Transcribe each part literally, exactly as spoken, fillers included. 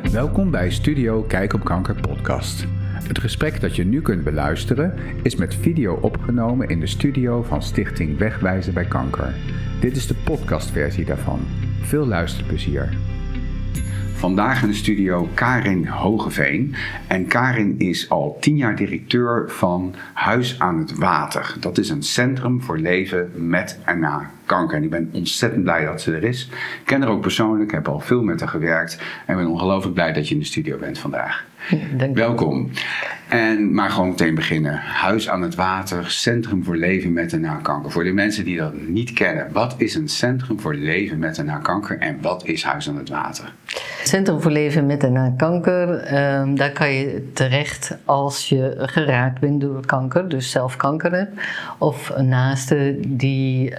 Welkom bij Studio Kijk op Kanker podcast. Het gesprek dat je nu kunt beluisteren is met video opgenomen in de studio van Stichting Wegwijzen bij Kanker. Dit is de podcastversie daarvan. Veel luisterplezier. Vandaag in de studio Karin Hogeveen. En Karin is al tien jaar directeur van Huis aan het Water. Dat is een centrum voor leven met en na kanker. En ik ben ontzettend blij dat ze er is. Ik ken haar ook persoonlijk, heb al veel met haar gewerkt. En ben ongelooflijk blij dat je in de studio bent vandaag. Dank Welkom. En, maar gewoon meteen beginnen. Huis aan het Water, Centrum voor Leven met en na kanker. Voor de mensen die dat niet kennen. Wat is een Centrum voor Leven met en na kanker en wat is Huis aan het Water? Centrum voor Leven met en na kanker, um, daar kan je terecht als je geraakt bent door kanker, dus zelf kanker hebt. Of een naaste die,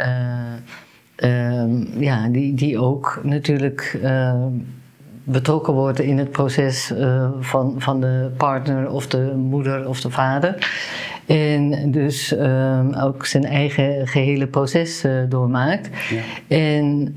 uh, um, ja, die, die ook natuurlijk uh, betrokken wordt in het proces uh, van, van de partner of de moeder of de vader. En dus um, ook zijn eigen gehele proces uh, doormaakt. Ja. En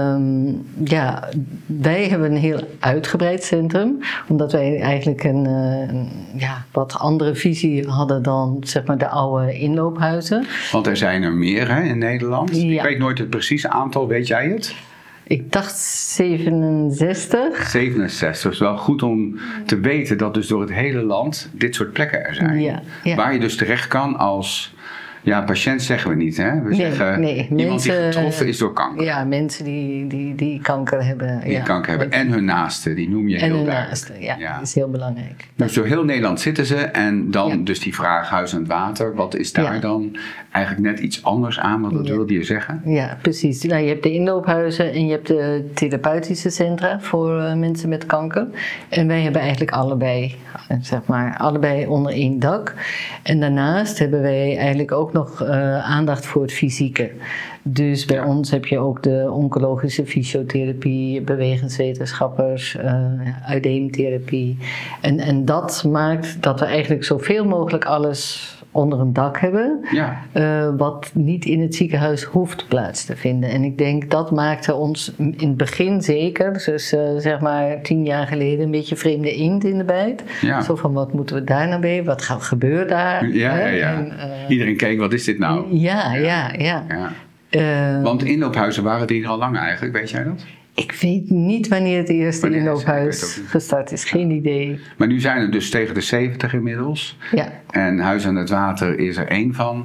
um, ja, wij hebben een heel uitgebreid centrum. Omdat wij eigenlijk een, uh, een ja, wat andere visie hadden dan zeg maar de oude inloophuizen. Want er zijn er meer hè, in Nederland. Ja. Ik weet nooit het precieze aantal, weet jij het? Ik dacht zevenenzestig. zevenenzestig. Het is wel goed om te weten dat dus door het hele land dit soort plekken er zijn. Ja, ja. Waar je dus terecht kan als... Ja, patiënt zeggen we niet, hè? We nee, zeggen nee, iemand mensen, die getroffen is door kanker. Ja, mensen die, die, die kanker hebben. Die ja, kanker hebben. En hun naasten, die noem je en heel hun duidelijk. Naasten, ja, ja, dat is heel belangrijk. Dus door heel Nederland zitten ze en dan ja. dus die vraag Huis aan het Water. Wat is daar ja. dan eigenlijk net iets anders aan? Wat ja. wilde je zeggen? Ja, precies. Nou, je hebt de inloophuizen en je hebt de therapeutische centra voor uh, mensen met kanker. En wij hebben eigenlijk allebei, zeg maar, allebei onder één dak. En daarnaast hebben wij eigenlijk ook nog uh, aandacht voor het fysieke. Dus bij ja. ons heb je ook de oncologische fysiotherapie, bewegingswetenschappers, uh, uitdeemtherapie. En, en dat maakt dat we eigenlijk zoveel mogelijk alles onder een dak hebben, ja. uh, wat niet in het ziekenhuis hoeft plaats te vinden. En ik denk dat maakte ons in het begin zeker, dus uh, zeg maar tien jaar geleden, een beetje vreemde eend in de bijt. Ja. Zo van, wat moeten we daar nou mee? Wat gebeurt daar? Ja, ja, ja. En, uh, Iedereen keek, wat is dit nou? Ja, ja, ja. ja. ja. Uh, Want de inloophuizen waren die er al lang eigenlijk, weet jij dat? Ik weet niet wanneer het eerste wanneer inloophuis gestart is, geen idee. Maar nu zijn er dus tegen de zeventig inmiddels. Ja. En Huis aan het Water is er één van.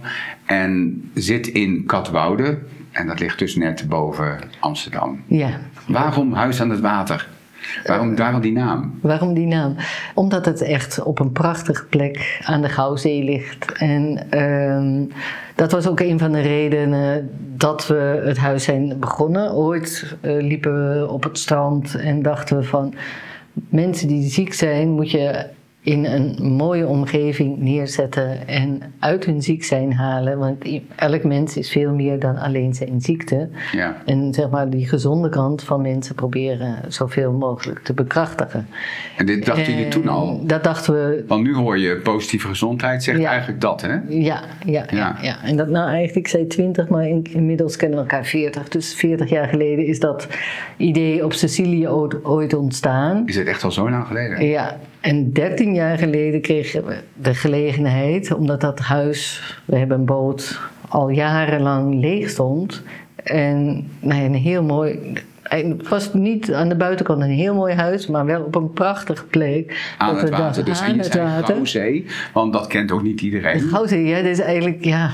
En zit in Katwoude. En dat ligt dus net boven Amsterdam. Ja. Waarom Huis aan het Water? Waarom, waarom die naam? Waarom die naam? Omdat het echt op een prachtige plek aan de Gouwzee ligt. En um, dat was ook een van de redenen dat we het huis zijn begonnen. Ooit uh, liepen we op het strand en dachten we van... mensen die ziek zijn moet je in een mooie omgeving neerzetten en uit hun ziek zijn halen. Want elk mens is veel meer dan alleen zijn ziekte. Ja. En zeg maar die gezonde kant van mensen proberen zoveel mogelijk te bekrachtigen. En dit dachten jullie toen al? Dat dachten we. Want nu hoor je positieve gezondheid, zegt ja. eigenlijk dat, hè? Ja, ja, ja. ja, ja. En dat nou eigenlijk, ik zei twintig, maar in, inmiddels kennen we elkaar veertig. Dus veertig jaar geleden is dat idee op Sicilië ooit, ooit ontstaan. Is het echt al zo lang geleden? Ja. En dertien jaar geleden kregen we de gelegenheid, omdat dat huis, we hebben een boot, al jarenlang leeg stond. En nou, een heel mooi, het was niet aan de buitenkant een heel mooi huis, maar wel op een prachtige plek. Aan het water, dus aan het water. Gouwzee, want dat kent ook niet iedereen. Gouwzee, ja, dat is eigenlijk, ja...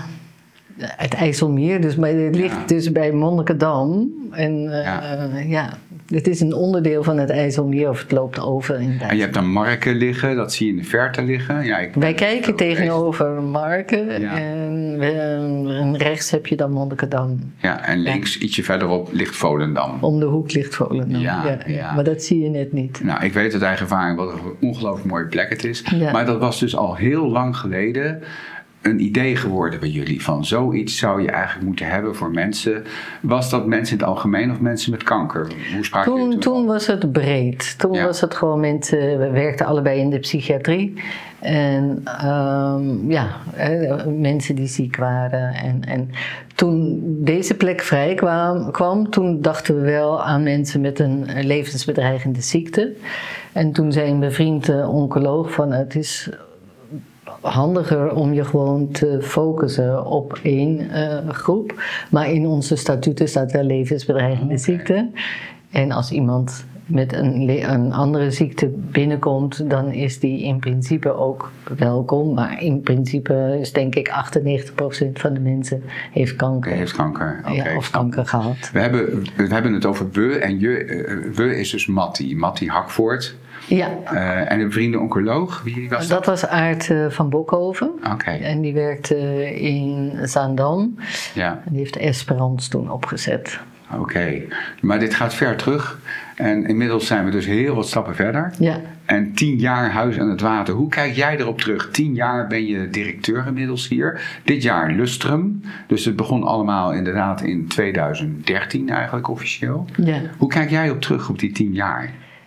Het IJsselmeer, dus, maar het ligt ja. dus bij Monnikendam. En uh, ja. Uh, ja, het is een onderdeel van het IJsselmeer of het loopt over. In en je hebt daar Marken liggen, dat zie je in de verte liggen. Ja, ik Wij kijken tegenover Marken ja. en, uh, en rechts heb je dan Monnikendam. Ja, en links ja. ietsje verderop ligt Volendam. Om de hoek ligt Volendam, ja, ja, ja. ja. Maar dat zie je net niet. Nou, ik weet uit eigen ervaring wat een ongelooflijk mooie plek het is. Ja. Maar dat was dus al heel lang geleden... een idee geworden bij jullie? Van zoiets zou je eigenlijk moeten hebben voor mensen. Was dat mensen in het algemeen of mensen met kanker? Hoe spraken toen, jullie toen was het breed. Toen ja. was het gewoon mensen, we werkten allebei in de psychiatrie. En um, ja, hè, mensen die ziek waren. En, en toen deze plek vrij kwam, kwam, toen dachten we wel aan mensen met een levensbedreigende ziekte. En toen zei een bevriende oncoloog van het is handiger om je gewoon te focussen op één uh, groep. Maar in onze statuten staat wel levensbedreigende okay. ziekte. En als iemand met een, een andere ziekte binnenkomt, dan is die in principe ook welkom. Maar in principe is denk ik achtennegentig procent van de mensen heeft kanker. Heeft kanker, okay. Ja, of kanker gehad. We hebben, we hebben het over we en je. Uh, we is dus Matti, Matti Hakvoort. Ja. Uh, en een vrienden oncoloog, wie was dat? Dat was Aart uh, van Bokhoven. Okay. En die werkte in Zaandam. Ja. En die heeft Esperance toen opgezet. Oké, okay. Maar dit gaat ver terug. En inmiddels zijn we dus heel wat stappen verder. Ja. En tien jaar Huis aan het Water. Hoe kijk jij erop terug? Tien jaar ben je directeur inmiddels hier. Dit jaar Lustrum. Dus het begon allemaal inderdaad in tweeduizend dertien eigenlijk officieel. Ja. Hoe kijk jij op terug op die tien jaar?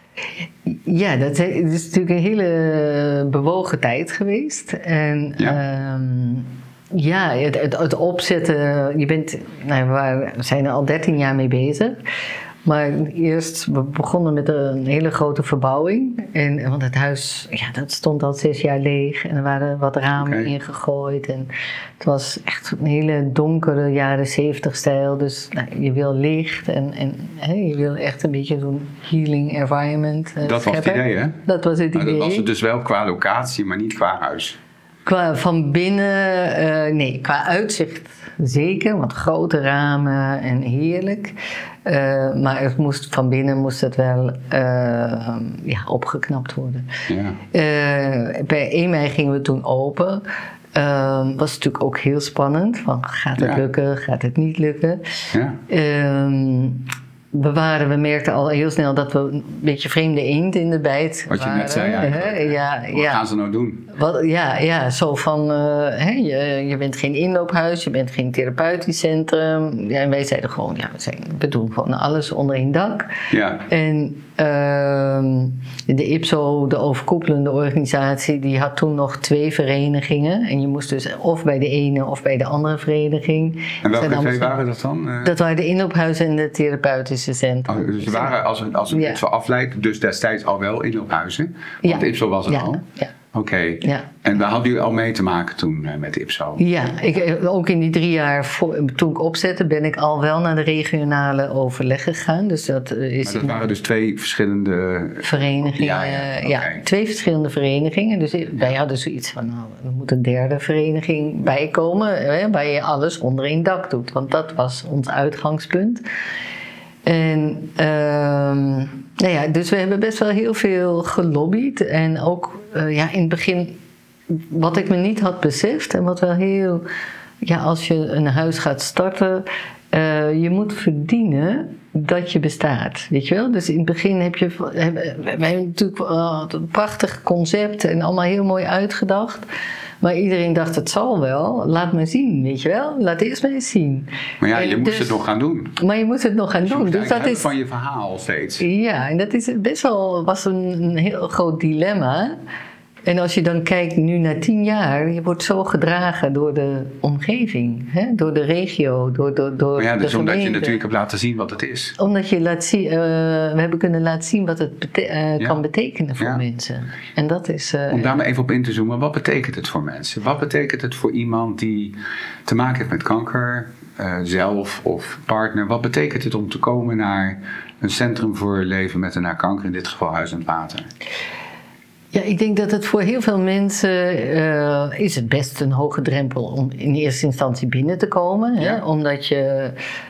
Ja, dat is natuurlijk een hele bewogen tijd geweest. En ja, um, ja het, het, het opzetten, je bent, nou, we zijn er al dertien jaar mee bezig. Maar eerst, we begonnen met een hele grote verbouwing. En, want het huis, ja, dat stond al zes jaar leeg. En er waren wat ramen okay. ingegooid. En het was echt een hele donkere jaren zeventig stijl. Dus nou, je wil licht en, en hè, je wil echt een beetje zo'n healing environment uh, Dat scheppen. was het idee, hè? Dat was het idee. Maar dat was het dus wel qua locatie, maar niet qua huis. Qua van binnen, uh, nee, qua uitzicht zeker, want grote ramen en heerlijk. Uh, maar het moest, van binnen moest het wel uh, ja, opgeknapt worden. Ja. Uh, bij één mei gingen we toen open. Uh, was natuurlijk ook heel spannend. Van, gaat het ja. lukken, gaat het niet lukken? Ja. Uh, We, waren, we merkten al heel snel dat we een beetje vreemde eend in de bijt Wat je waren. net zei eigenlijk. Ja, Wat ja. gaan ze nou doen? Wat, ja, ja, zo van, uh, hè, je, je bent geen inloophuis, je bent geen therapeutisch centrum. Ja, en wij zeiden gewoon, ja, we zijn bedoeld van alles onder één dak. Ja. En uh, de I P S O, de overkoepelende organisatie, die had toen nog twee verenigingen. En je moest dus of bij de ene of bij de andere vereniging. En welke twee waren dat dan? Uh... Dat waren de inloophuizen en de therapeutische centrum. Oh, dus ze waren, als het, als het ja. I P S O afleidt, dus destijds al wel inloophuizen? Want ja. de I P S O was het ja. al? Ja. Oké. Okay. Ja. En daar hadden jullie al mee te maken toen uh, met de I P S O? Ja, ik, ook in die drie jaar voor, toen ik opzette ben ik al wel naar de regionale overleg gegaan. Dus dat is maar dat in, waren dus twee verschillende verenigingen. Ja, ja. Okay. ja, twee verschillende verenigingen. Dus wij hadden zoiets van, nou, er moet een derde vereniging bij komen, hè, waar je alles onder één dak doet. Want dat was ons uitgangspunt. En uh, nou ja, dus we hebben best wel heel veel gelobbyd. En ook uh, ja, in het begin, wat ik me niet had beseft en wat wel heel, ja, als je een huis gaat starten, uh, je moet verdienen dat je bestaat, weet je wel? Dus in het begin heb je, hebben, wij hebben natuurlijk uh, een prachtig concept en allemaal heel mooi uitgedacht. Maar iedereen dacht, het zal wel. Laat me zien, weet je wel. Laat eerst maar eens zien. Maar ja, je en moest dus, het nog gaan doen. Maar je moest het nog gaan dus doen. Dus dat is van je verhaal steeds. Ja, en dat is best wel was een, een heel groot dilemma. En als je dan kijkt nu na tien jaar, je wordt zo gedragen door de omgeving, hè? Door de regio, door, door, door maar ja, dus de omdat gemeente. je natuurlijk hebt laten zien wat het is. Omdat je laat zien, uh, we hebben kunnen laten zien wat het bete- uh, ja. kan betekenen voor ja. mensen. En dat is. Uh, Om daar maar even op in te zoomen, wat betekent het voor mensen? Wat betekent het voor iemand die te maken heeft met kanker, uh, zelf of partner? Wat betekent het om te komen naar een centrum voor leven met en na kanker, in dit geval Huis aan het Water? Ja, ik denk dat het voor heel veel mensen uh, is het best een hoge drempel om in eerste instantie binnen te komen. Ja. Hè? Omdat je,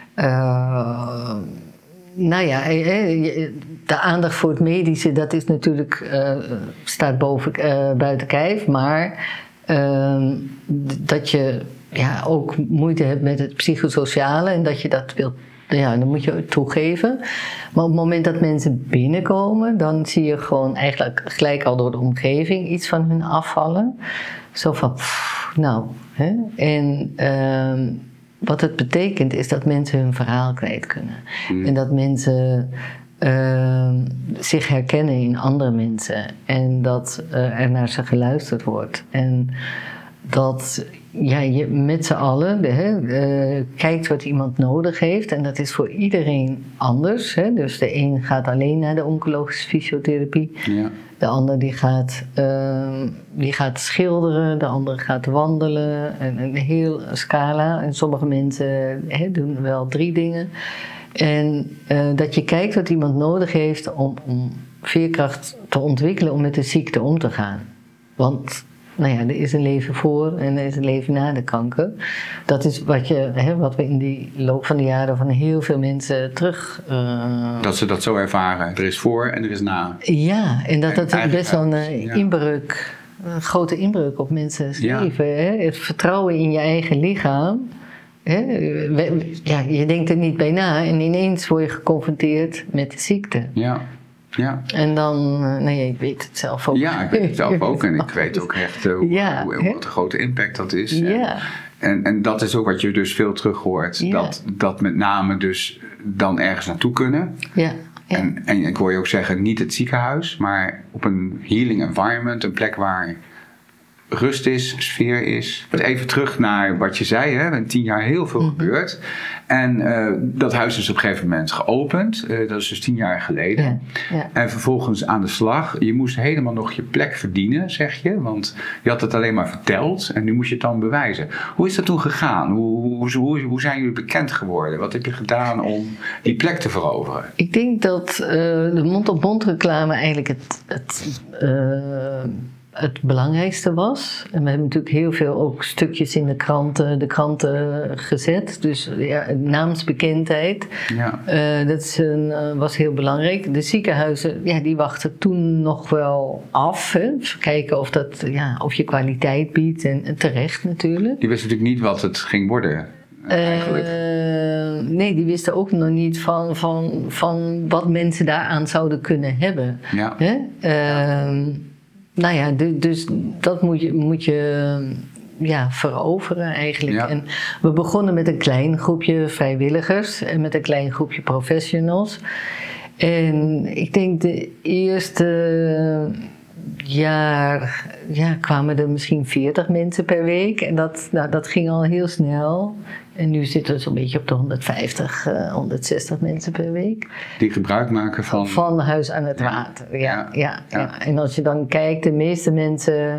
uh, nou ja, de aandacht voor het medische, dat is natuurlijk, uh, staat boven, uh, buiten kijf. Maar uh, dat je ja, ook moeite hebt met het psychosociale en dat je dat wilt. Ja, dan moet je het toegeven. Maar op het moment dat mensen binnenkomen, dan zie je gewoon eigenlijk gelijk al door de omgeving iets van hun afvallen. Zo van, pff, nou, hè? En uh, wat het betekent is dat mensen hun verhaal kwijt kunnen. Mm. En dat mensen uh, zich herkennen in andere mensen. En dat uh, er naar ze geluisterd wordt. En dat ja, je met z'n allen hè, uh, kijkt wat iemand nodig heeft. En dat is voor iedereen anders. Hè. Dus de een gaat alleen naar de oncologische fysiotherapie. Ja. De ander die gaat, uh, die gaat schilderen. De ander gaat wandelen. Een, een heel scala. En sommige mensen hè, doen wel drie dingen. En uh, dat je kijkt wat iemand nodig heeft om, om veerkracht te ontwikkelen om met de ziekte om te gaan. Want nou ja, er is een leven voor en er is een leven na de kanker. Dat is wat, je, hè, wat we in die loop van de jaren van heel veel mensen terug... Uh... Dat ze dat zo ervaren. Er is voor en er is na. Ja, en dat dat en best wel een uh, ja. inbreuk, een grote inbreuk op mensen's ja. leven. Hè? Het vertrouwen in je eigen lichaam. Hè? Ja, je denkt er niet bij na en ineens word je geconfronteerd met de ziekte. Ja. Ja. En dan, nee, ik weet het zelf ook. Ja, ik weet het zelf ook en ik weet ook echt uh, hoe, ja, hoe, hoe, wat een grote impact dat is. Ja. En, en dat is ook wat je dus veel terug hoort. Ja. Dat, dat met name dus dan ergens naartoe kunnen. Ja. Ja. En, en ik hoor je ook zeggen, niet het ziekenhuis, maar op een healing environment, een plek waar rust is, sfeer is. Even terug naar wat je zei, hè, in tien jaar heel veel mm-hmm. gebeurd. En uh, dat huis is op een gegeven moment geopend. Uh, dat is dus tien jaar geleden. Ja, ja. En vervolgens aan de slag. Je moest helemaal nog je plek verdienen, zeg je. Want je had het alleen maar verteld. En nu moest je het dan bewijzen. Hoe is dat toen gegaan? Hoe, hoe, hoe, hoe zijn jullie bekend geworden? Wat heb je gedaan om die plek te veroveren? Ik denk dat uh, de mond-op-mond reclame eigenlijk het... het uh, het belangrijkste was. En we hebben natuurlijk heel veel ook stukjes in de kranten, de kranten gezet. Dus ja, naamsbekendheid. Ja. Uh, dat is een, uh, was heel belangrijk. De ziekenhuizen, ja, die wachten toen nog wel af. Hè. Kijken of, dat, ja, of je kwaliteit biedt. En, en terecht natuurlijk. Die wisten natuurlijk niet wat het ging worden. Eigenlijk. Uh, nee, die wisten ook nog niet van, van, van wat mensen daaraan zouden kunnen hebben. Ja. Hè? Uh, ja. Nou ja, dus dat moet je, moet je ja, veroveren eigenlijk. Ja. En we begonnen met een klein groepje vrijwilligers en met een klein groepje professionals. En ik denk de eerste jaar ja, kwamen er misschien veertig mensen per week. En dat, nou, dat ging al heel snel. En nu zitten we zo'n beetje op de honderdvijftig, uh, honderdzestig mensen per week. Die gebruik maken van... Van Huis aan het Water, ja. ja, ja, ja. ja. En als je dan kijkt, de meeste mensen...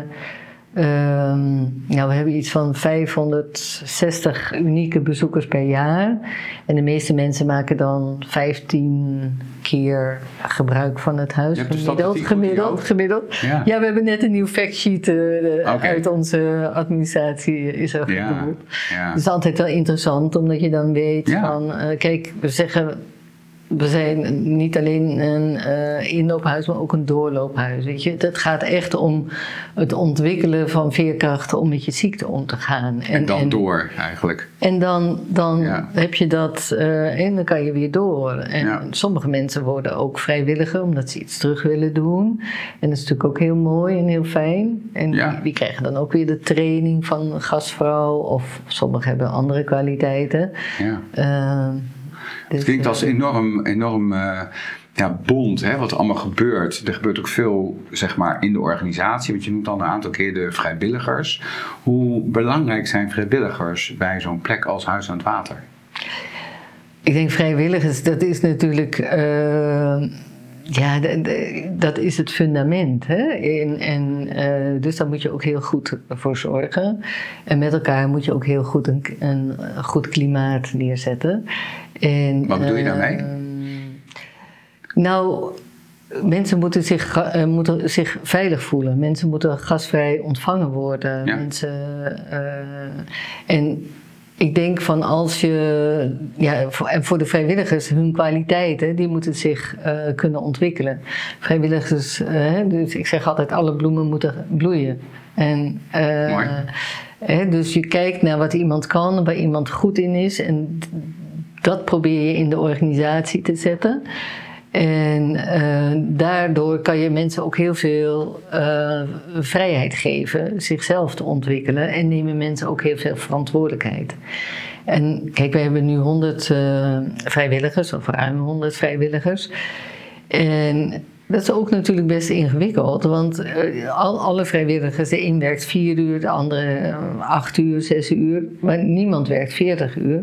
Um, nou, we hebben iets van vijfhonderdzestig unieke bezoekers per jaar. En de meeste mensen maken dan vijftien keer gebruik van het huis. Gemiddeld, gemiddeld, gemiddeld. Ja. ja, we hebben net een nieuw factsheet uh, okay. uit onze administratie is er ja. gebeurd. Ja. Het is altijd wel interessant, omdat je dan weet ja. van... Uh, kijk, we zeggen... We zijn niet alleen een uh, inloophuis, maar ook een doorloophuis. Weet je? Het gaat echt om het ontwikkelen van veerkrachten om met je ziekte om te gaan. En, en dan en, door eigenlijk. En dan, dan ja. heb je dat uh, en dan kan je weer door. En ja. sommige mensen worden ook vrijwilliger omdat ze iets terug willen doen. En dat is natuurlijk ook heel mooi en heel fijn. En ja. die, die krijgen dan ook weer de training van een gastvrouw. Of sommigen hebben andere kwaliteiten. Ja. Uh, Dus, het klinkt als enorm, enorm uh, ja, bond, hè, wat er allemaal gebeurt. Er gebeurt ook veel zeg maar, in de organisatie. Want je noemt al een aantal keer de vrijwilligers. Hoe belangrijk zijn vrijwilligers bij zo'n plek als Huis aan het Water? Ik denk vrijwilligers, dat is natuurlijk... Uh, ja, de, de, dat is het fundament. Hè? En, en, uh, dus daar moet je ook heel goed voor zorgen. En met elkaar moet je ook heel goed een, een goed klimaat neerzetten. En, wat bedoel je daarmee? Uh, nou, mensen moeten zich, uh, moeten zich veilig voelen. Mensen moeten gastvrij ontvangen worden. Ja. Mensen, uh, en ik denk van als je... Ja, voor, en voor de vrijwilligers, hun kwaliteiten, die moeten zich uh, kunnen ontwikkelen. Vrijwilligers, uh, dus ik zeg altijd, alle bloemen moeten bloeien. En, uh, Mooi. Hè, dus je kijkt naar wat iemand kan, waar iemand goed in is. En dat probeer je in de organisatie te zetten. En uh, daardoor kan je mensen ook heel veel uh, vrijheid geven zichzelf te ontwikkelen en nemen mensen ook heel veel verantwoordelijkheid. En kijk, we hebben nu honderd uh, vrijwilligers, of ruim honderd vrijwilligers. En dat is ook natuurlijk best ingewikkeld, want uh, al, alle vrijwilligers, de een werkt vier uur, de andere uh, acht uur, zes uur, maar niemand werkt veertig uur.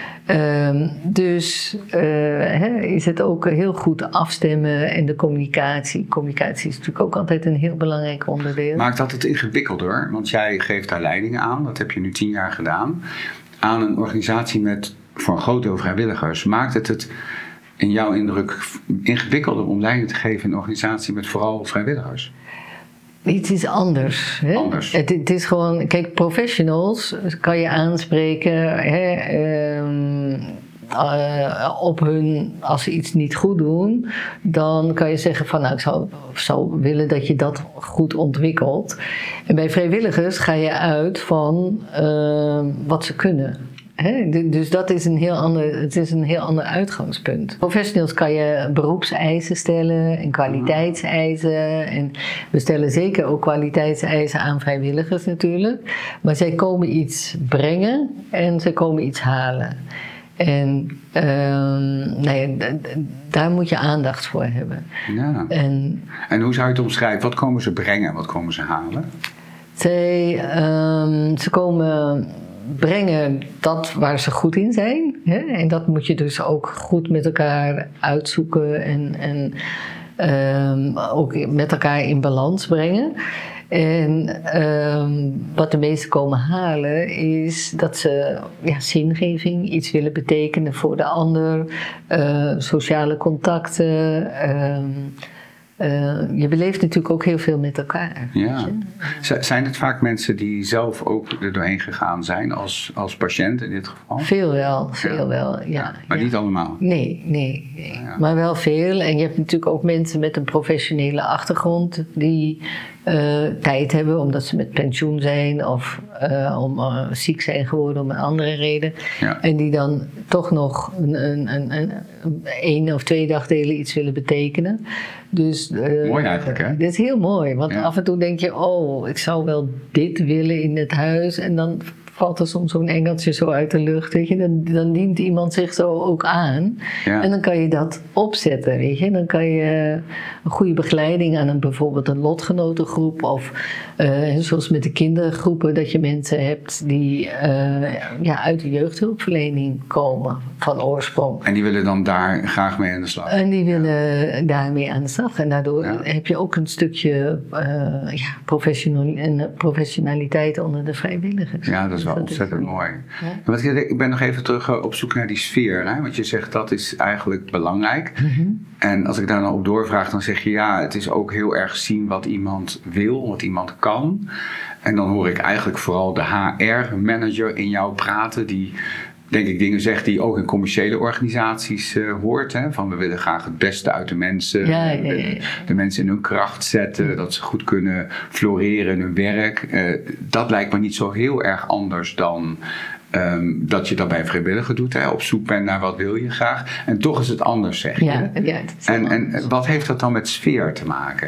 Uh, dus uh, hè, is het ook heel goed afstemmen en de communicatie. Communicatie is natuurlijk ook altijd een heel belangrijk onderdeel. Maakt dat het ingewikkelder? Want jij geeft daar leiding aan, dat heb je nu tien jaar gedaan, aan een organisatie met voor een groot deel vrijwilligers. Maakt het het in jouw indruk ingewikkelder om leiding te geven in een organisatie met vooral vrijwilligers? Het is anders. Hè? anders. Het, het is gewoon, kijk, professionals kan je aanspreken hè, um, uh, op hun, als ze iets niet goed doen, dan kan je zeggen van, nou, ik zou, zou willen dat je dat goed ontwikkelt. En bij vrijwilligers ga je uit van uh, wat ze kunnen. He, dus dat is een heel ander, het is een heel ander uitgangspunt. Professionals kan je beroepseisen stellen en kwaliteitseisen. En we stellen zeker ook kwaliteitseisen aan vrijwilligers natuurlijk. Maar zij komen iets brengen en zij komen iets halen. En um, nee, d- d- daar moet je aandacht voor hebben. Ja. En, en hoe zou je het omschrijven? Wat komen ze brengen en wat komen ze halen? Zij, um, ze komen brengen dat waar ze goed in zijn. Hè? En dat moet je dus ook goed met elkaar uitzoeken en, en um, ook met elkaar in balans brengen. En um, wat de meesten komen halen is dat ze ja, zingeving, iets willen betekenen voor de ander, uh, sociale contacten. Um, Uh, je beleeft natuurlijk ook heel veel met elkaar. Ja. Z- zijn het vaak mensen die zelf ook er doorheen gegaan zijn als, als patiënt in dit geval? Veel wel, veel ja. wel, ja. ja maar ja. niet allemaal? Nee, nee. nee. Ja. Maar wel veel. En je hebt natuurlijk ook mensen met een professionele achtergrond die uh, tijd hebben omdat ze met pensioen zijn of uh, om, uh, ziek zijn geworden om een andere reden. Ja. En die dan toch nog een, een, een, een, een of twee dagdelen iets willen betekenen. Dus, uh, mooi eigenlijk, hè? Dit is heel mooi, want ja. af en toe denk je, oh, ik zou wel dit willen in het huis. En dan valt er soms zo'n engeltje zo uit de lucht, weet je. Dan, dan dient iemand zich zo ook aan. Ja. En dan kan je dat opzetten, weet je. Dan kan je een goede begeleiding aan een, bijvoorbeeld een lotgenotengroep. Of uh, zoals met de kindergroepen, dat je mensen hebt die uh, ja, uit de jeugdhulpverlening komen van oorsprong. En die willen dan daar graag mee aan de slag? En die willen ja. daarmee aan de slag. En daardoor ja. heb je ook een stukje uh, ja, professional, professionaliteit onder de vrijwilligers. Ja, dat is wel dat ontzettend is mooi. Ja. Want ik ben nog even terug op zoek naar die sfeer. Hè? Want je zegt dat is eigenlijk belangrijk. Mm-hmm. En als ik daar nou op doorvraag, dan zeg je ja, het is ook heel erg zien wat iemand wil, wat iemand kan. En dan hoor ik eigenlijk vooral de H R-manager in jou praten, die denk ik dingen zegt die je ook in commerciële organisaties uh, hoort. Hè? Van we willen graag het beste uit de mensen. Ja, ja, ja, ja. De mensen in hun kracht zetten. Ja. Dat ze goed kunnen floreren in hun werk. Uh, dat lijkt me niet zo heel erg anders dan um, dat je dat bij een vrijwilliger doet. Hè? Op zoek bent naar wat wil je graag. En toch is het anders, zeg je. Ja, ja, het is en, en wat heeft dat dan met sfeer te maken?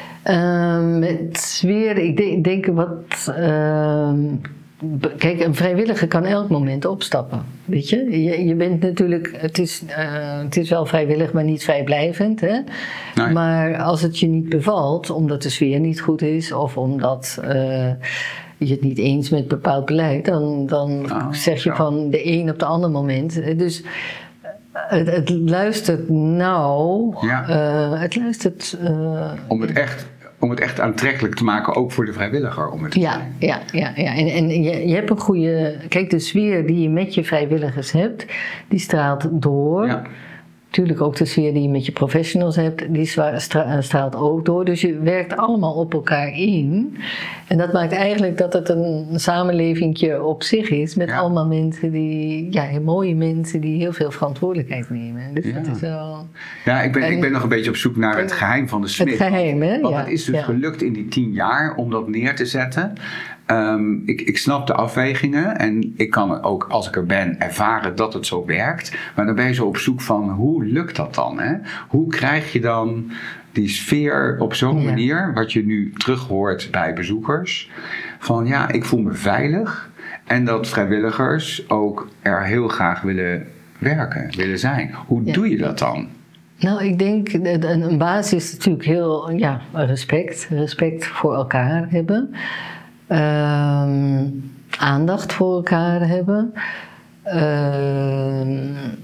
Uh, met sfeer, ik denk, denk wat... Uh, Kijk, een vrijwilliger kan elk moment opstappen, weet je. Je, je bent natuurlijk, het is, uh, het is wel vrijwillig, maar niet vrijblijvend, hè. Nee. Maar als het je niet bevalt, omdat de sfeer niet goed is of omdat uh, je het niet eens met bepaald beleid, dan, dan oh, zeg je ja. van de een op de ander moment. Dus het, het luistert nou, ja. uh, het luistert... Uh, Om het echt... Om het echt aantrekkelijk te maken, ook voor de vrijwilliger. Om het te ja, zijn. ja, ja, ja. En, en je, je hebt een goede... Kijk, de sfeer die je met je vrijwilligers hebt, die straalt door. Ja. Natuurlijk ook de sfeer die je met je professionals hebt, die straalt ook door. Dus je werkt allemaal op elkaar in. En dat maakt eigenlijk dat het een samenlevingje op zich is. Met ja. allemaal mensen die, ja, mooie mensen die heel veel verantwoordelijkheid nemen. Dus ja. dat is wel... Ja, ik ben, en, ik ben nog een beetje op zoek naar het geheim van de Smit. Het geheim, hè? Want ja, het is dus ja. gelukt in die tien jaar om dat neer te zetten. Um, ik, ik snap de afwegingen en ik kan ook, als ik er ben, ervaren dat het zo werkt. Maar dan ben je zo op zoek van, hoe lukt dat dan? Hè? Hoe krijg je dan die sfeer op zo'n Ja. manier, wat je nu terug hoort bij bezoekers, van ja, ik voel me veilig en dat vrijwilligers ook er heel graag willen werken, willen zijn. Hoe Ja. doe je dat dan? Nou, ik denk, een een basis is natuurlijk heel, ja, respect. Respect voor elkaar hebben. Ehm, aandacht voor elkaar hebben. Ehm,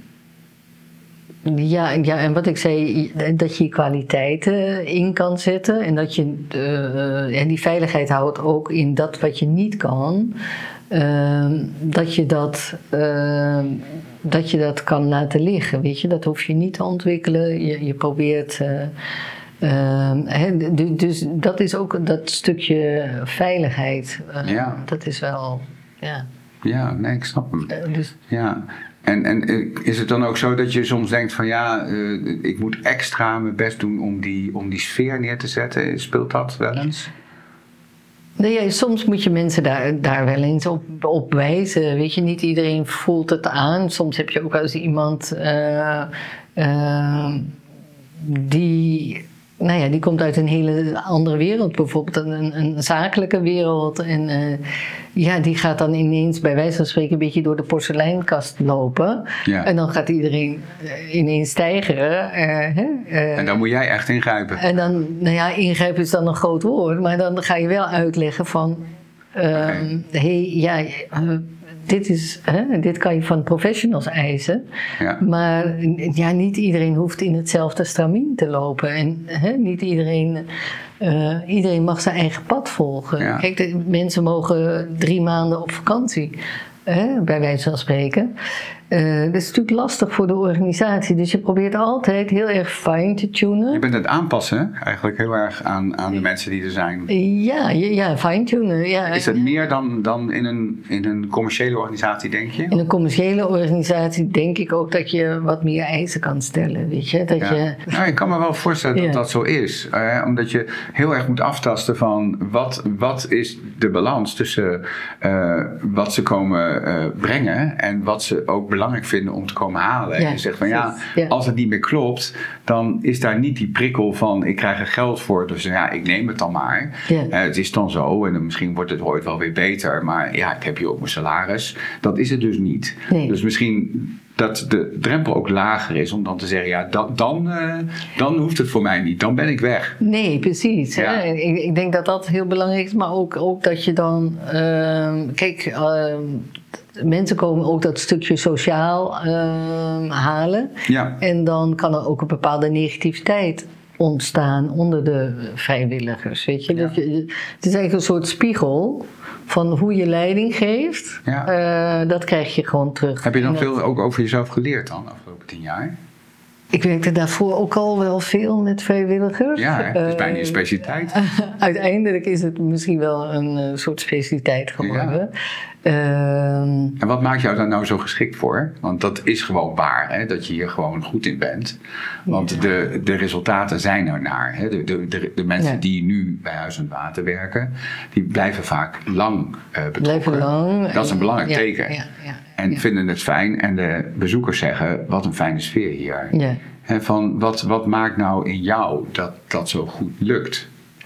ja, ja, en wat ik zei, dat je je kwaliteiten in kan zetten. En dat je uh, en die veiligheid houdt ook in dat wat je niet kan. Uh, dat, je dat, uh, dat je dat kan laten liggen, weet je. Dat hoef je niet te ontwikkelen. Je, je probeert... Uh, uh, he, dus dat is ook dat stukje veiligheid. Uh, Ja. Dat is wel... Ja, Ja, nee, ik snap hem. uh, dus, Ja. En, en is het dan ook zo dat je soms denkt van ja, uh, ik moet extra mijn best doen om die, om die sfeer neer te zetten? Speelt dat wel eens? Nee, ja, soms moet je mensen daar, daar wel eens op, op wijzen. Weet je, niet iedereen voelt het aan. Soms heb je ook als iemand uh, uh, die, nou ja, die komt uit een hele andere wereld. Bijvoorbeeld een, een zakelijke wereld. En uh, ja, die gaat dan ineens bij wijze van spreken een beetje door de porseleinkast lopen. Ja. En dan gaat iedereen uh, ineens stijgeren. Uh, hè, uh, En dan moet jij echt ingrijpen. En dan, nou ja, ingrijpen is dan een groot woord, maar dan ga je wel uitleggen van, uh, Okay. hey, ja, uh, dit is, hè, dit kan je van professionals eisen, Ja. maar ja, niet iedereen hoeft in hetzelfde stramien te lopen en hè, niet iedereen, uh, iedereen mag zijn eigen pad volgen. Ja. Kijk, de, mensen mogen drie maanden op vakantie, hè, bij wijze van spreken. Uh, dat is natuurlijk lastig voor de organisatie. Dus je probeert altijd heel erg fine te tunen. Je bent het aanpassen eigenlijk heel erg aan, aan de mensen die er zijn. Ja, ja, ja fine tunen. Ja. Is dat meer dan, dan in, een, in een commerciële organisatie, denk je? In een commerciële organisatie denk ik ook dat je wat meer eisen kan stellen. Weet je? Dat Ja. je... Nou, ik kan me wel voorstellen dat Ja. dat zo is. Eh, omdat je heel erg moet aftasten van wat, wat is de balans tussen uh, wat ze komen uh, brengen en wat ze ook belangrijk vinden om te komen halen. Ja, en je zegt van ja, ja, als het niet meer klopt, dan is daar niet die prikkel van ik krijg er geld voor, dus ja, ik neem het dan maar. Ja. Uh, het is dan zo en dan misschien wordt het ooit wel weer beter, maar ja, ik heb hier ook mijn salaris. Dat is het dus niet. Nee. Dus misschien dat de drempel ook lager is om dan te zeggen, ja, dan, dan, uh, dan hoeft het voor mij niet, dan ben ik weg. Nee, precies. Ja. Hè? Ik, ik denk dat dat heel belangrijk is, maar ook, ook dat je dan... Uh, kijk, uh, mensen komen ook dat stukje sociaal uh, halen. Ja. En dan kan er ook een bepaalde negativiteit ontstaan onder de vrijwilligers. Weet je? Ja. Dat je het is eigenlijk een soort spiegel van hoe je leiding geeft. Ja. Uh, dat krijg je gewoon terug. Heb je dan En dat- veel ook over jezelf geleerd dan, de afgelopen tien jaar? Ik werkte daarvoor ook al wel veel met vrijwilligers. Ja, hè? Het is Uh, bijna je specialiteit. Uiteindelijk is het misschien wel een uh, soort specialiteit geworden. Uh, En wat maakt jou daar nou zo geschikt voor? Want dat is gewoon waar, hè? Dat je hier gewoon goed in bent. Want Ja. de, de resultaten zijn er naar. Hè? De, de, de, de mensen Ja. die nu bij Huis en Water werken, die blijven vaak lang uh, betrokken. Blijven lang. Dat is een belangrijk Ja, teken. Ja, ja, En ja. vinden het fijn. En de bezoekers zeggen, wat een fijne sfeer hier. Ja. En van, wat, wat maakt nou in jou dat dat zo goed lukt?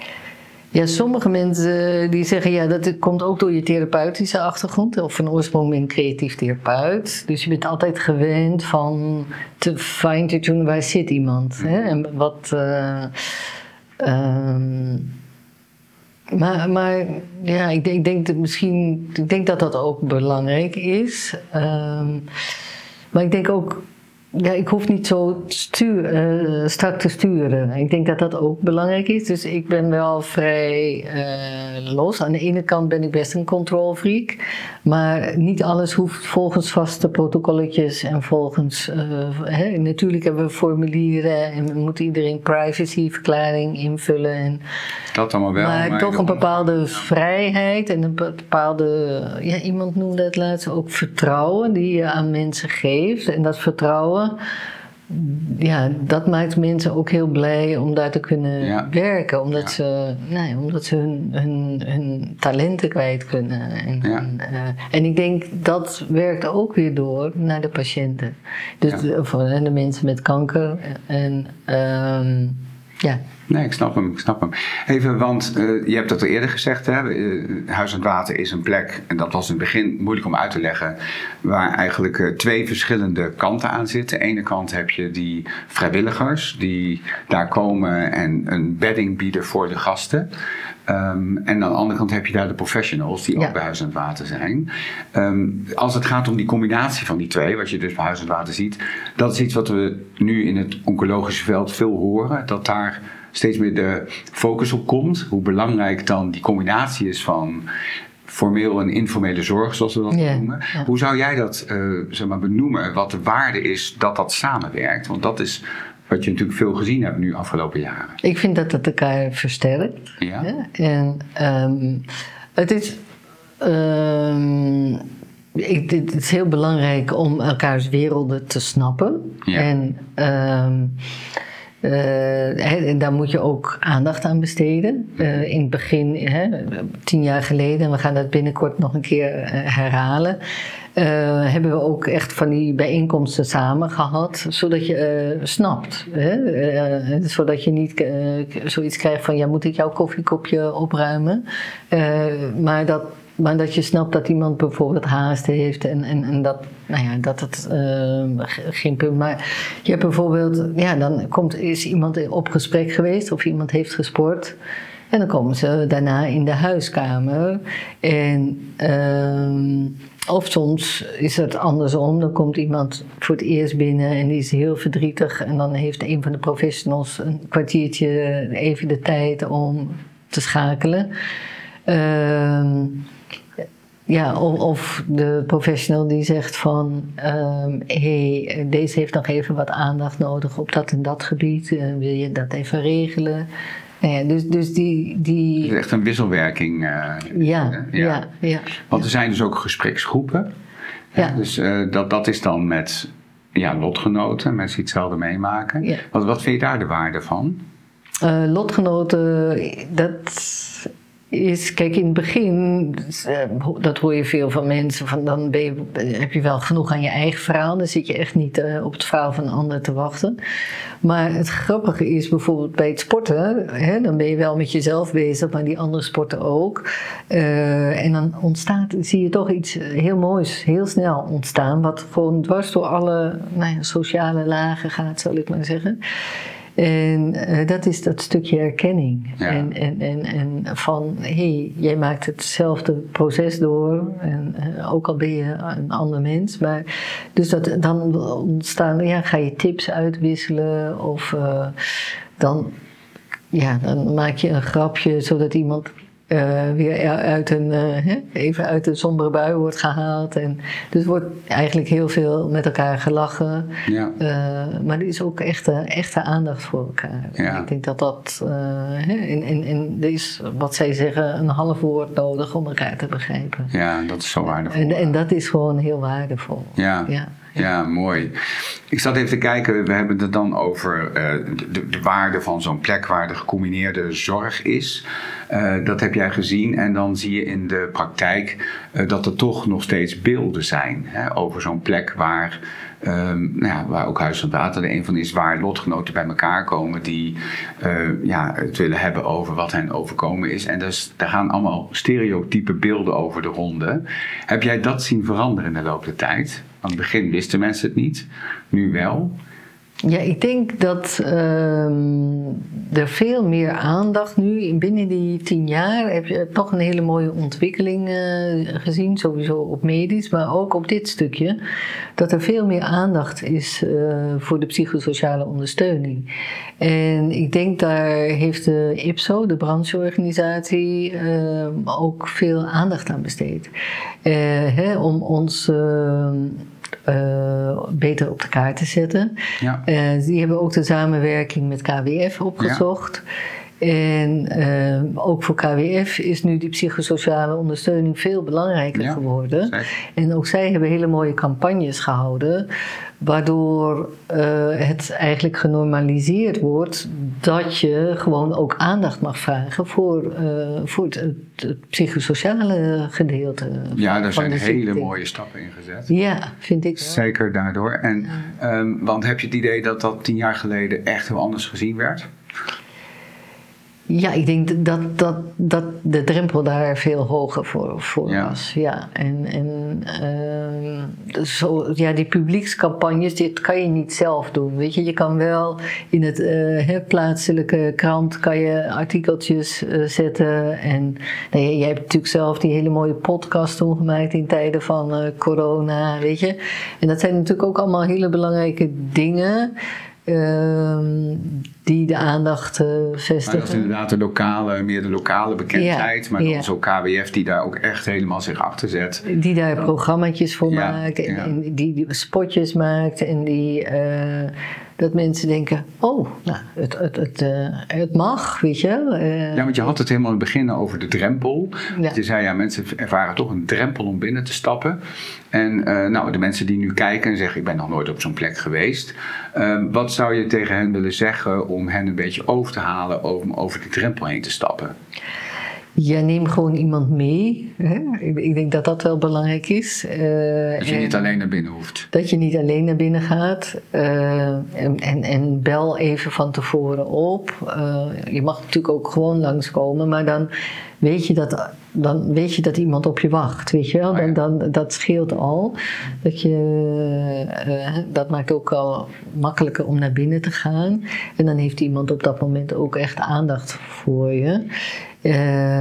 Ja, sommige mensen die zeggen, ja, dat komt ook door je therapeutische achtergrond. Of van oorsprong ben ik creatief therapeut. Dus je bent altijd gewend van te fine te tunen, waar zit iemand? Hè? En wat... Uh, um, maar, maar ja, ik denk, ik denk dat misschien, ik denk dat dat ook belangrijk is. Um, maar ik denk ook, ja, ik hoef niet zo stuur, uh, strak te sturen. Ik denk dat dat ook belangrijk is. Dus ik ben wel vrij uh, los. Aan de ene kant ben ik best een control freak. Maar niet alles hoeft volgens vaste protocolletjes en volgens... Uh, hè, natuurlijk hebben we formulieren en we moeten iedereen privacyverklaring invullen. En, Dat allemaal wel. maar, maar toch een dan- bepaalde vrijheid en een bepaalde... Ja, iemand noemde het laatst ook vertrouwen die je aan mensen geeft. En dat vertrouwen ja, dat maakt mensen ook heel blij om daar te kunnen ja. werken. Omdat ja. ze, nee, omdat ze hun, hun, hun talenten kwijt kunnen. En, ja. en, uh, en ik denk dat werkt ook weer door naar de patiënten. Dus ja. de, voor de mensen met kanker. En um, ja. Nee, ik snap hem, ik snap hem. Even, want uh, je hebt dat al eerder gezegd, hè? Uh, Huis aan het Water is een plek, en dat was in het begin moeilijk om uit te leggen, waar eigenlijk uh, twee verschillende kanten aan zitten. Aan de ene kant heb je die vrijwilligers die daar komen en een bedding bieden voor de gasten. Um, en aan de andere kant heb je daar de professionals die ja. ook bij Huis aan het Water zijn. Um, als het gaat om die combinatie van die twee, wat je dus bij Huis aan het Water ziet, dat is iets wat we nu in het oncologische veld veel horen, dat daar steeds meer de focus op komt. Hoe belangrijk dan die combinatie is van formeel en informele zorg, zoals we dat yeah, noemen. Ja. Hoe zou jij dat uh, zeg maar benoemen, wat de waarde is dat dat samenwerkt? Want dat is wat je natuurlijk veel gezien hebt nu afgelopen jaren. Ik vind dat het elkaar versterkt. Ja. Ja? En um, het is... Um, ik, het is heel belangrijk om elkaars werelden te snappen. Ja. En... Um, Uh, en daar moet je ook aandacht aan besteden. Uh, in het begin, hè, tien jaar geleden, en we gaan dat binnenkort nog een keer uh, herhalen, uh, hebben we ook echt van die bijeenkomsten samen gehad, zodat je uh, snapt. Hè? Uh, zodat je niet uh, zoiets krijgt van, ja, moet ik jouw koffiekopje opruimen? Uh, maar dat Maar dat je snapt dat iemand bijvoorbeeld haast heeft en, en, en dat, nou ja, dat het uh, geen punt. Maar je hebt bijvoorbeeld, ja, dan komt, is iemand op gesprek geweest of iemand heeft gesport. En dan komen ze daarna in de huiskamer. En, uh, of soms is het andersom. Dan komt iemand voor het eerst binnen en die is heel verdrietig. En dan heeft een van de professionals een kwartiertje even de tijd om te schakelen. Uh, Ja, of, of de professional die zegt van, um, hé, hey, deze heeft nog even wat aandacht nodig op dat en dat gebied. Uh, wil je dat even regelen? Nou ja, dus, dus die, die... Het is echt een wisselwerking. Uh, ja, ja, ja, ja. Want er zijn dus ook gespreksgroepen. Ja. Ja, dus uh, dat, dat is dan met ja, lotgenoten, mensen die hetzelfde meemaken. Ja. Wat, wat vind je daar de waarde van? Uh, lotgenoten, dat... is, kijk, in het begin, dat hoor je veel van mensen, van dan ben je, heb je wel genoeg aan je eigen verhaal. Dan zit je echt niet uh, op het verhaal van een ander te wachten. Maar het grappige is bijvoorbeeld bij het sporten, hè, dan ben je wel met jezelf bezig, maar die andere sporten ook. Uh, en dan ontstaat, zie je toch iets heel moois, heel snel ontstaan, wat gewoon dwars door alle nou ja, sociale lagen gaat, zal ik maar zeggen. En uh, dat is dat stukje erkenning. Ja. En, en, en, en van, hé, hey, jij maakt hetzelfde proces door. En uh, ook al ben je een ander mens. Maar, dus dat, dan ontstaan, ja, ga je tips uitwisselen. Of uh, dan, ja, dan maak je een grapje zodat iemand... Uh, weer uit een, uh, even uit een sombere bui wordt gehaald. En dus wordt eigenlijk heel veel met elkaar gelachen. Ja. Uh, maar er is ook echte, echte aandacht voor elkaar. Ja. Ik denk dat dat... Uh, en, en, en er is, wat zij zeggen, een half woord nodig om elkaar te begrijpen. Ja, dat is zo waardevol. En, en dat is gewoon heel waardevol. Ja. Ja. Ja, mooi. Ik zat even te kijken, we hebben het dan over uh, de, de waarde van zo'n plek waar de gecombineerde zorg is. Uh, dat heb jij gezien en dan zie je in de praktijk uh, dat er toch nog steeds beelden zijn, hè, over zo'n plek waar, um, nou ja, waar ook Huis aan het Water er een van is, waar lotgenoten bij elkaar komen die uh, ja, het willen hebben over wat hen overkomen is. En dus, daar gaan allemaal stereotype beelden over de ronde. Heb jij dat zien veranderen in de loop der tijd? Aan het begin wisten mensen het niet, nu wel. Ja, ik denk dat uh, er veel meer aandacht nu, binnen die tien jaar heb je toch een hele mooie ontwikkeling uh, gezien, sowieso op medisch, maar ook op dit stukje, dat er veel meer aandacht is uh, voor de psychosociale ondersteuning. En ik denk daar heeft de I P S O, de brancheorganisatie, uh, ook veel aandacht aan besteed. Uh, hè, om ons... Uh, Uh, beter op de kaart te zetten. Ja. Uh, die hebben ook de samenwerking met K W F opgezocht. Ja. En uh, ook voor K W F is nu die psychosociale ondersteuning veel belangrijker ja, geworden. Zeker. En ook zij hebben hele mooie campagnes gehouden, waardoor uh, het eigenlijk genormaliseerd wordt dat je gewoon ook aandacht mag vragen voor, uh, voor het, het, het psychosociale gedeelte. Ja, daar zijn hele mooie stappen in gezet. Ja, vind ik wel. Zeker daardoor. En, ja. um, want heb je het idee dat dat tien jaar geleden echt heel anders gezien werd? Ja, ik denk dat, dat, dat de drempel daar veel hoger voor, voor ja. was. Ja, en, en uh, zo, ja, die publiekscampagnes, dit kan je niet zelf doen. Weet je, je kan wel in het uh, plaatselijke krant kan je artikeltjes uh, zetten. En nou, jij hebt natuurlijk zelf die hele mooie podcast toen gemaakt in tijden van uh, corona, weet je. En dat zijn natuurlijk ook allemaal hele belangrijke dingen. Uh, die de aandacht uh, vestigen. Maar dat is inderdaad de lokale, meer de lokale bekendheid. Ja, maar dan ja. Zo K W F die daar ook echt helemaal zich achter zet. Die daar programmaatjes voor ja, maakt. En, ja. en die, die spotjes maakt. En die... Uh, dat mensen denken, oh, nou, het, het, het, uh, het mag, weet je. Uh, ja, want je had het helemaal in het begin over de drempel. Ja. Je zei, ja, mensen ervaren toch een drempel om binnen te stappen. En uh, nou, de mensen die nu kijken en zeggen, ik ben nog nooit op zo'n plek geweest. Uh, wat zou je tegen hen willen zeggen om hen een beetje over te halen om over die drempel heen te stappen? Ja, neem gewoon iemand mee. Hè? Ik, ik denk dat dat wel belangrijk is. Uh, dat je niet alleen naar binnen hoeft. Dat je niet alleen naar binnen gaat. Uh, en, en, en bel even van tevoren op. Uh, je mag natuurlijk ook gewoon langskomen, maar dan weet je dat, dan weet je dat iemand op je wacht. Weet je wel? Dan, oh ja. dan, dat scheelt al. Dat, je, uh, dat maakt ook al makkelijker om naar binnen te gaan. En dan heeft iemand op dat moment ook echt aandacht voor je. Uh,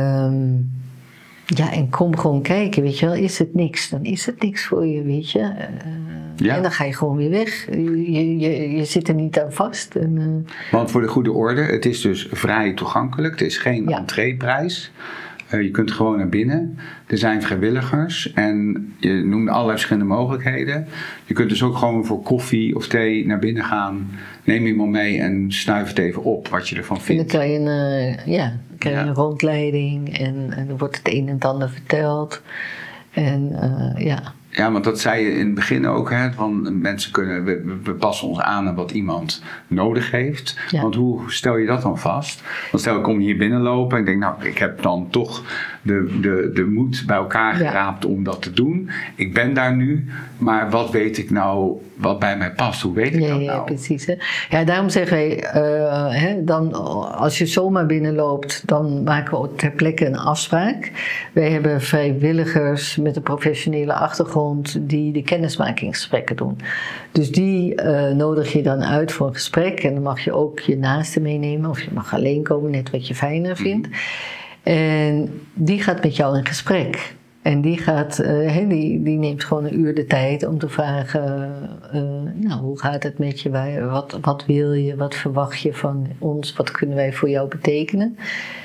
ja, en kom gewoon kijken, weet je wel. Is het niks, dan is het niks voor je, weet je. Uh, ja. En dan ga je gewoon weer weg. Je, je, je zit er niet aan vast. En, uh, Want voor de goede orde, het is dus vrij toegankelijk. Het is geen ja. entreeprijs. Uh, je kunt gewoon naar binnen. Er zijn vrijwilligers en je noemde allerlei verschillende mogelijkheden. Je kunt dus ook gewoon voor koffie of thee naar binnen gaan. Neem iemand mee en snuif het even op wat je ervan vindt. En dan krijg je een, uh, ja, krijg je ja. een rondleiding en, en er wordt het een en het ander verteld. En uh, ja... Ja, want dat zei je in het begin ook, hè, van mensen kunnen, we, we passen ons aan aan wat iemand nodig heeft. Ja. Want hoe stel je dat dan vast? Want stel ik kom hier binnenlopen en ik denk, nou, ik heb dan toch de, de, de moed bij elkaar geraapt ja. om dat te doen. Ik ben daar nu, maar wat weet ik nou, wat bij mij past? Hoe weet ik ja, dat nou? Ja, precies. Hè? Ja, daarom zeggen wij, uh, hè, dan, als je zomaar binnenloopt, dan maken we ter plekke een afspraak. Wij hebben vrijwilligers met een professionele achtergrond die de kennismakingsgesprekken doen. Dus die uh, nodig je dan uit voor een gesprek. En dan mag je ook je naaste meenemen of je mag alleen komen, net wat je fijner vindt. Mm-hmm. En die gaat met jou in gesprek. En die, gaat, uh, die, die neemt gewoon een uur de tijd om te vragen, uh, nou, hoe gaat het met je? Wat, wat wil je? Wat verwacht je van ons? Wat kunnen wij voor jou betekenen?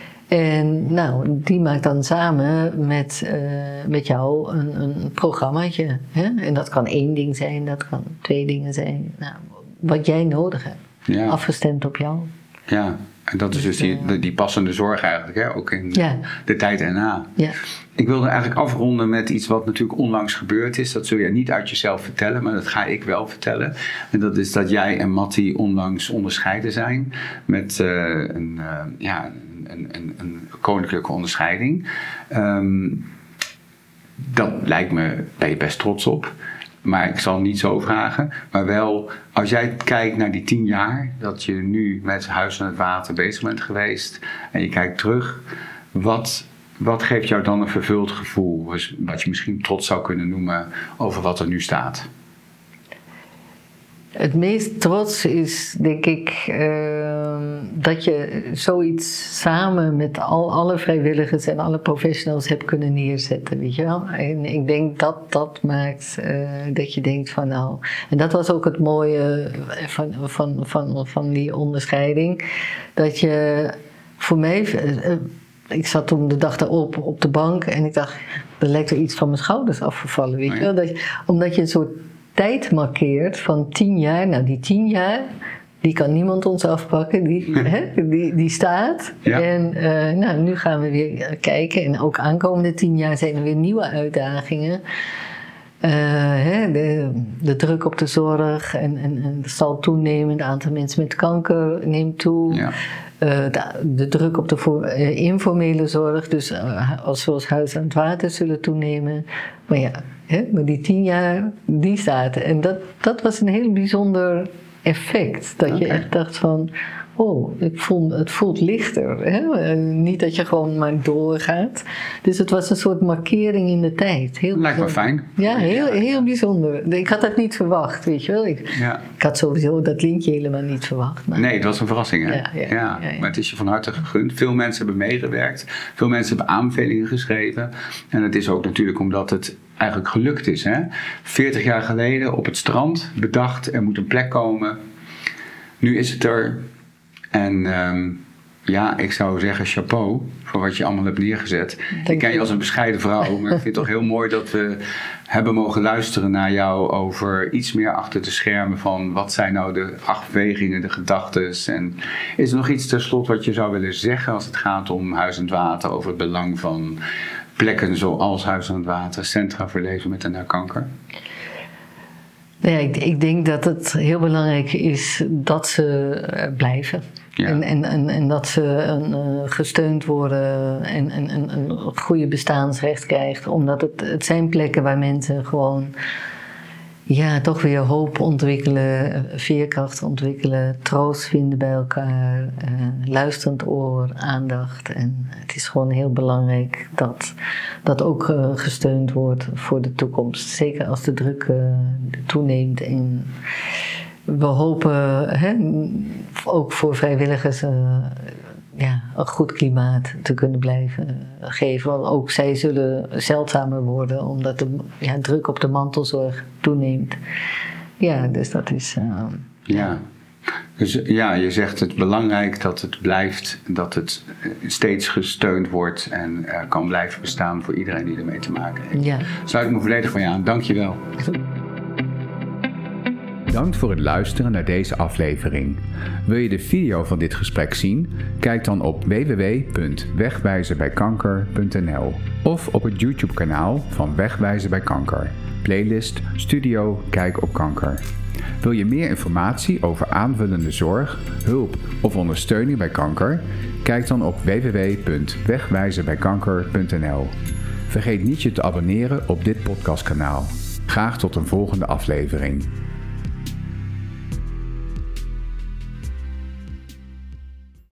En nou, die maakt dan samen met, uh, met jou een, een programmaatje. Hè? En dat kan één ding zijn, dat kan twee dingen zijn. Nou, wat jij nodig hebt. Ja. Afgestemd op jou. Ja, en dat is dus die, die passende zorg eigenlijk, hè? Ook in ja. de tijd erna. Ja. Ik wilde eigenlijk afronden met iets wat natuurlijk onlangs gebeurd is. Dat zul je niet uit jezelf vertellen, maar dat ga ik wel vertellen. En dat is dat jij en Matti onlangs onderscheiden zijn met uh, een, uh, ja, een, een, een koninklijke onderscheiding. Um, dat lijkt me, ben je best trots op. Maar ik zal niet zo vragen. Maar wel, als jij kijkt naar die tien jaar dat je nu met Huis aan het Water bezig bent geweest. En je kijkt terug. Wat, wat geeft jou dan een vervuld gevoel? Wat je misschien trots zou kunnen noemen over wat er nu staat. Het meest trots is, denk ik, uh, dat je zoiets samen met al, alle vrijwilligers en alle professionals hebt kunnen neerzetten, weet je wel. En ik denk dat dat maakt uh, dat je denkt van nou... En dat was ook het mooie van, van, van, van die onderscheiding. Dat je voor mij... Uh, ik zat toen de dag daarop op de bank en ik dacht, er lijkt er iets van mijn schouders afgevallen, weet je wel. Dat je, omdat je een soort tijd markeert van tien jaar. Nou, die tien jaar, die kan niemand ons afpakken, die, hè, die, die staat. Ja. En uh, nou, nu gaan we weer kijken. En ook aankomende tien jaar zijn er weer nieuwe uitdagingen. Uh, hè, de, de druk op de zorg en, en, en het zal toenemen. Het aantal mensen met kanker neemt toe. Ja. Uh, de, de druk op de voor, uh, informele zorg, dus uh, als zoals huis aan het water zullen toenemen. Maar ja, hè, maar die tien jaar, die staat. En dat, dat was een heel bijzonder effect. Dat okay. je echt dacht van, oh, ik voel, het voelt lichter. Hè? Niet dat je gewoon maar doorgaat. Dus het was een soort markering in de tijd. Heel Lijkt me fijn. Ja, heel, heel bijzonder. Ik had dat niet verwacht, weet je wel. Ik, ja. ik had sowieso dat lintje helemaal niet verwacht. Maar... Nee, het was een verrassing, hè? Ja, ja, ja, ja, ja. Maar het is je van harte gegund. Veel mensen hebben meegewerkt. Veel mensen hebben aanbevelingen geschreven. En het is ook natuurlijk omdat het eigenlijk gelukt is, hè? veertig jaar geleden op het strand bedacht, er moet een plek komen. Nu is het er. En um, ja, ik zou zeggen chapeau voor wat je allemaal hebt neergezet. Dank ik ken je als een bescheiden vrouw, maar ik vind het toch heel mooi dat we hebben mogen luisteren naar jou over iets meer achter de schermen van wat zijn nou de afwegingen, de gedachtes. En is er nog iets ter slot wat je zou willen zeggen als het gaat om Huis aan het Water, over het belang van plekken zoals Huis aan het Water, centra voor leven met en na kanker? Ja, ik, ik denk dat het heel belangrijk is dat ze blijven. Ja. En, en, en, en dat ze een, uh, gesteund worden en, en, en een goede bestaansrecht krijgt. Omdat het, het zijn plekken waar mensen gewoon ja, toch weer hoop ontwikkelen, veerkracht ontwikkelen, troost vinden bij elkaar, uh, luisterend oor, aandacht. En het is gewoon heel belangrijk dat dat ook uh, gesteund wordt voor de toekomst. Zeker als de druk uh, toeneemt. En we hopen hè, ook voor vrijwilligers uh, ja, een goed klimaat te kunnen blijven geven. Want ook zij zullen zeldzamer worden omdat de ja, druk op de mantelzorg toeneemt. Ja, dus dat is... Uh, ja. Dus ja, je zegt het belangrijk dat het blijft, dat het steeds gesteund wordt en uh, kan blijven bestaan voor iedereen die ermee te maken heeft. Ja. Sluit ik me volledig van je aan. Dank je wel. Bedankt voor het luisteren naar deze aflevering. Wil je de video van dit gesprek zien? Kijk dan op w w w punt wegwijzen bij kanker punt n l of op het YouTube-kanaal van Wegwijzen bij Kanker. Playlist Studio Kijk op Kanker. Wil je meer informatie over aanvullende zorg, hulp of ondersteuning bij kanker? Kijk dan op w w w punt wegwijzen bij kanker punt n l. Vergeet niet je te abonneren op dit podcastkanaal. Graag tot een volgende aflevering.